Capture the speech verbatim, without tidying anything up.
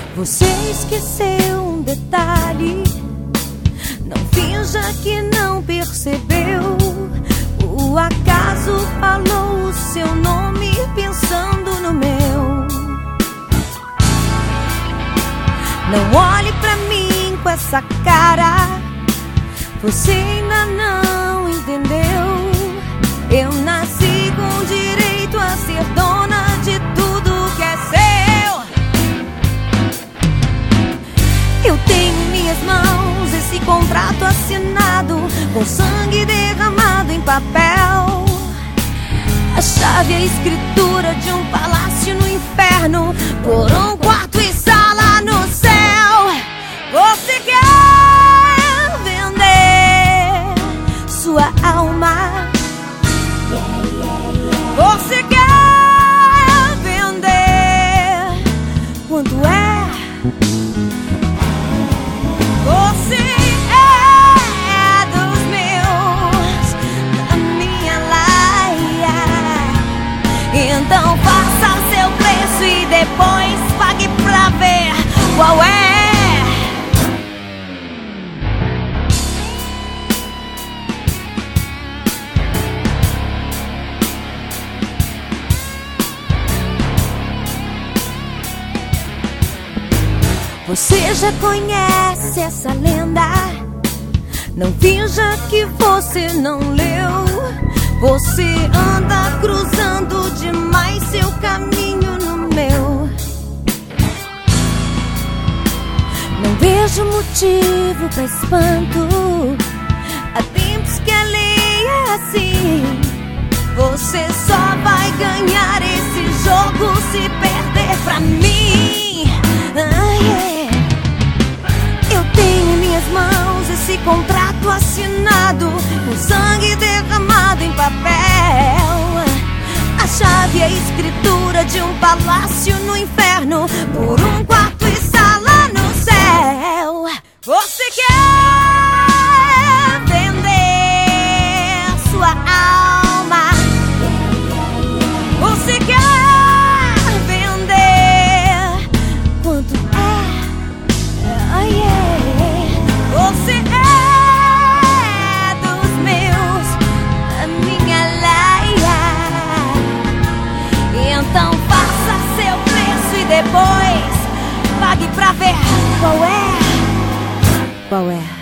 Você esqueceu um detalhe. Não finja que não percebeu. O acaso falou o seu nome pensando no meu. Não olhe pra mim com essa cara. Você ainda não entendeu. Eu nasci com direito a ser dona de tudo que é seu. Eu tenho em minhas mãos esse contrato assinado, com sangue derramado em papel. A chave e a escritura de um palácio no inferno, por um quarto e sala no céu. Você quer vender sua alma? Você quer vender? Quanto é? Você é dos meus, da minha laia. Então faça seu preço e depois pague pra ver qual é. Você já conhece essa lenda. Não finja que você não leu. Você anda cruzando demais seu caminho no meu. Não vejo motivo pra espanto. Há tempos que a lei é assim. Você só vai ganhar esse jogo se perder pra mim. Ah, yeah. Eu tenho em minhas mãos esse contrato assinado, com sangue derramado em papel. A chave e a escritura de um palácio no inferno, por um quarto e sala no céu. Você quer vender sua alma? Você quer Você é dos meus, da minha laia. Então faça seu preço e depois pague pra ver qual é. Qual é?